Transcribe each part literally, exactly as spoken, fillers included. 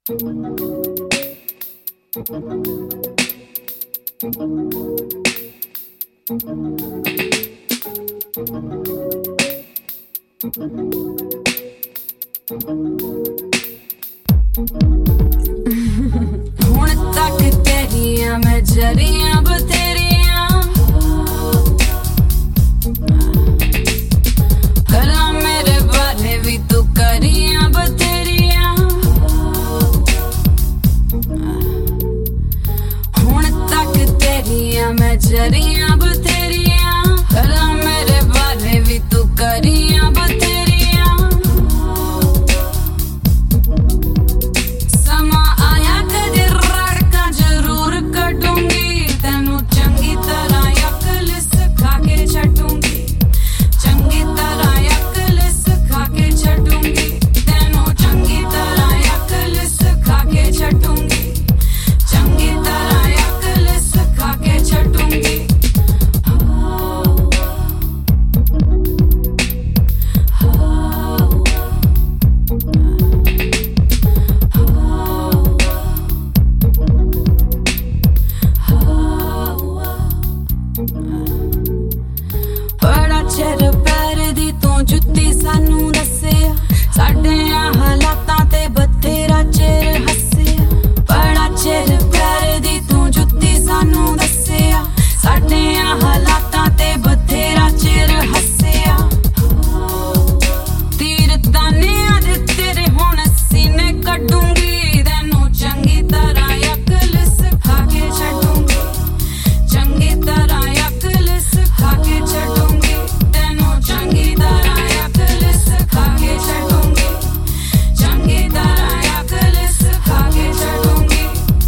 हुण तक तेरियां मैं जरियां बतेरियां गल्लां मेरे बारे भी तू करियां बतेरियां हुण तक तेरियां मैं जरियां बतेरियां गल्लां मेरे बारे भी तू करियां बतेरियां बड़ा चिर पैर दी तू जुत्ती सानू दस्सिया साडियां हालातां ते बथेरा चिर हस्सिया बड़ा चिर पैर दी तू जुत्ती सानू दस्सिया साडियां हालातां ते बथेरा चिर हस्सिया तीर तानियां दे तेरे हुण सीने कड्डूंगी तैनू चंगी तरह अकल सिखा के छड्डूंगी चंगी तरह अकल सिखा के छड्डूंगी तैनू चंगी तरह अकल सिखा के छड्डूंगी चंगी तरह अकल सिखा के छड्डूंगी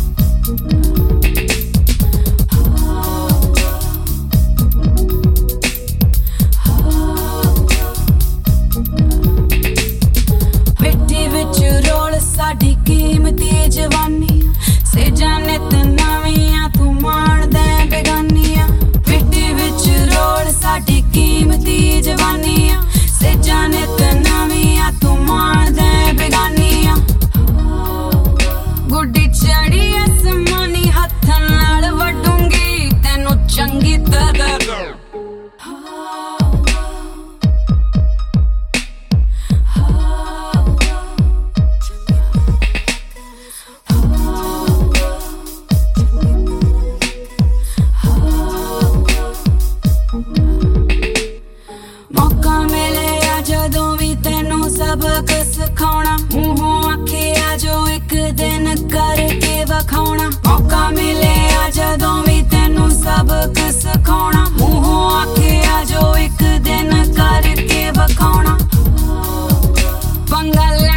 पिट्ठी विच रोल साडी कीमती जवानी सेजां नित नवीआं तू माणदा बेगानियां पिट्ठी विच रोल साडी कीमती जवानियां सेजां नित नवीआं तू माणदा बेगानियां गुड्डी चढ़ी आसमानी हत्थां नाल वड्डूंगी तैनू चंगी तरह मौका मिले आ जदों भी तैनू सबक सिखाउणा मूंहों आखिया जो एक दिन करके वखाउणा मौका मिले आ जदों भी तैनू सबक सिखाउणा मूंहों आखिया जो एक दिन करके वखाउणा पंगा